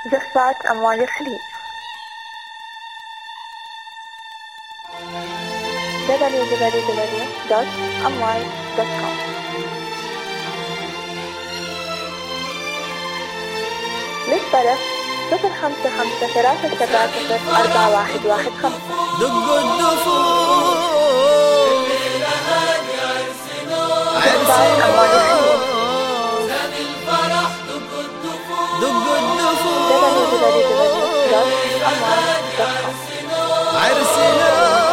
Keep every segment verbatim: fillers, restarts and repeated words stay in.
جفات أموال الخليج دبليو دبليو دبليو دوت أموال دوت كوم. للطلب صفر خمسة خمسة ثلاثة سبعة صفر أربعة واحد واحد خمسة. دقوا الدفوف جفات أموال الخليج دقوا الدفوف دبليو دبليو دبليو دوت أموال دوت كوم. عرسنا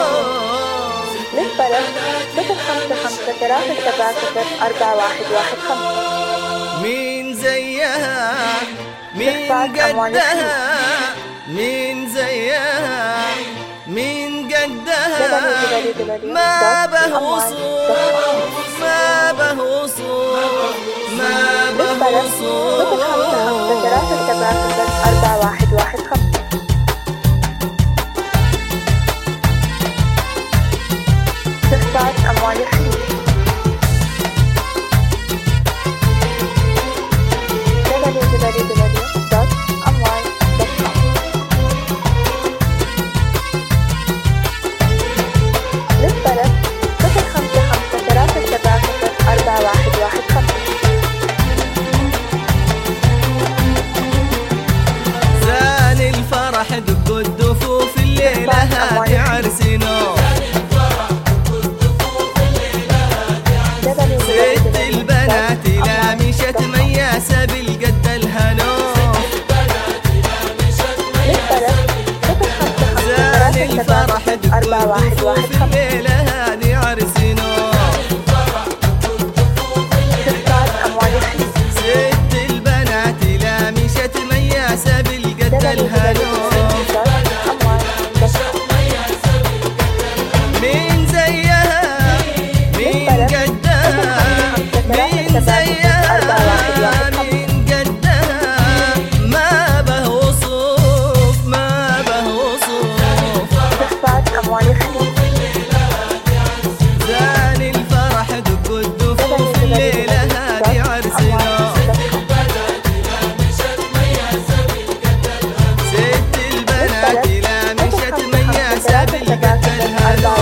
للطلب صفر خمسة خمسة ثلاثة سبعة صفر أربعة واحد واحد خمسة. مين زيها مين جفات أموال قدها مين زيها مين قدها ما به وصوف ما به وصوف ما به صفر خمسة خمسة ثلاثة سبعة صفر أربعة واحد واحد خمسة. جفات أموال الخليج دبليو دبليو دبليو دوت أموال دوت كوم. للطلب صفر خمسة خمسة ثلاثة سبعة صفر أربعة واحد واحد خمسة. زان الفرح دقوا الدفوف الليلة هادي عرسنا ست البنات لا مشت مياسة بالقد الهنو زان الفرح دقوا الدفوف الليلة هادي عرسنا ست البنات لا مشت مياسة بالقد الهنو مين زيها مين قدها مين زيها مين قدها ما به وصوف ما به وصوف زان الفرح دقوا الدفوف الليلة هادي عرسنا ست البنات لا مشت مياسة بالقد الهنو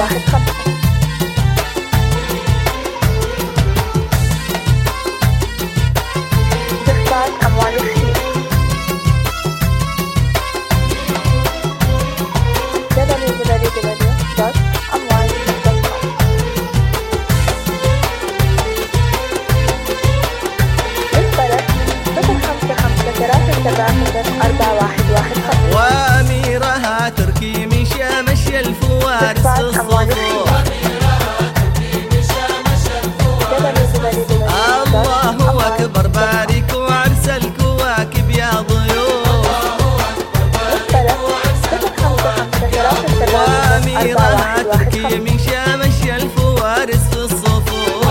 واميرها تركي مشى مشى الفوارس الصفوف الله اكبر بارك وعرس الكواكب يا ضيوف واميرها تركي مشى مشى الفوارس في الصفوف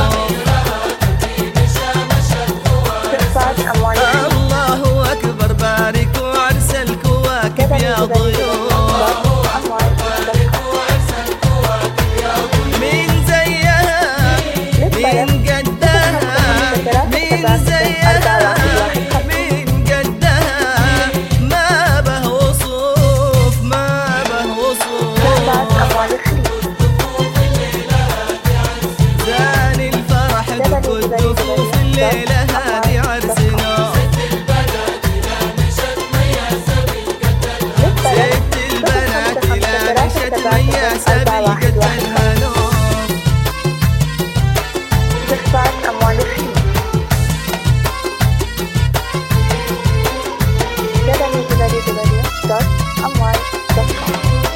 الله اكبر بارك وعرس الكواكب يا ضيوف مين زيها مين قدها مين زيها مين قدها ما به وصوف ما به وصوف زان الفرح دقوا الدفوف الليلة هادي عرسنا ست البنات لا مشت مياسة بالقد الهنو جفات أموال الخليج دبليو دبليو دبليو دوت أموال دوت كوم.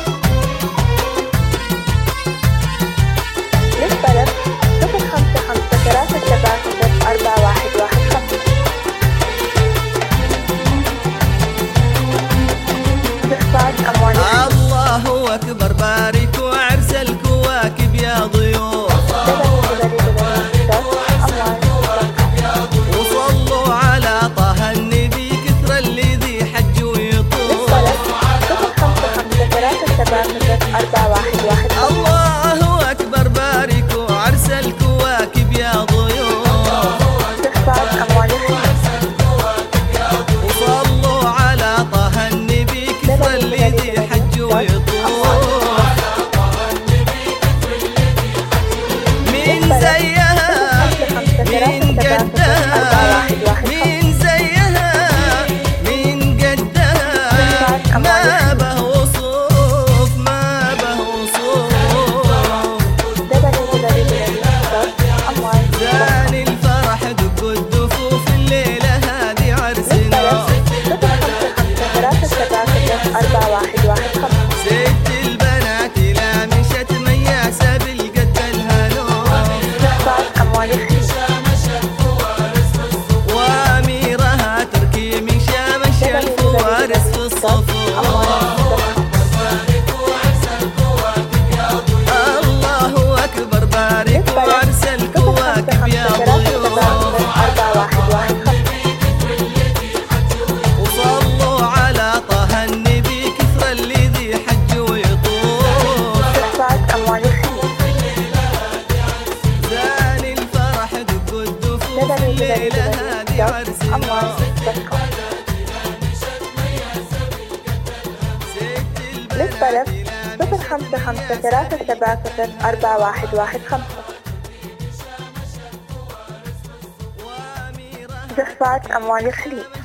للطلب صفر خمسة خمسة ثلاثة سبعة صفر أربعة واحد واحد خمسة. جفات أموال الخليج الله أكبر بارك وعرس الكواكب يا ضيوف دبليو دبليو دبليو دوت أموال أموال ما الخليج. به وصوف ما به وصوف دبليو دبليو دبليو دوت أموال دوت كوم. زاني الفرح دق الدفوف الليلة هذه عرسنا صفر خمسة خمسة ثلاثة سبعة صفر أربعة واحد واحد خمسة. ست البنات لا مشت مياسة بالقد الهنوم استحقاق أموال الخليج. واميرها تركي من شامش الفوارس في الصفوف الله أكبر بارك وعرس الكواكب يا ضيوف وصلوا على طه النبي كثر اللي ذي حج ويطوف زاني الفرح دق الدفوف الليلة هذه عرسنا للطلب صفر خمسة خمسة ثلاثة سبعة صفر أربعة واحد واحد خمسة. زخفات أموال الخليج.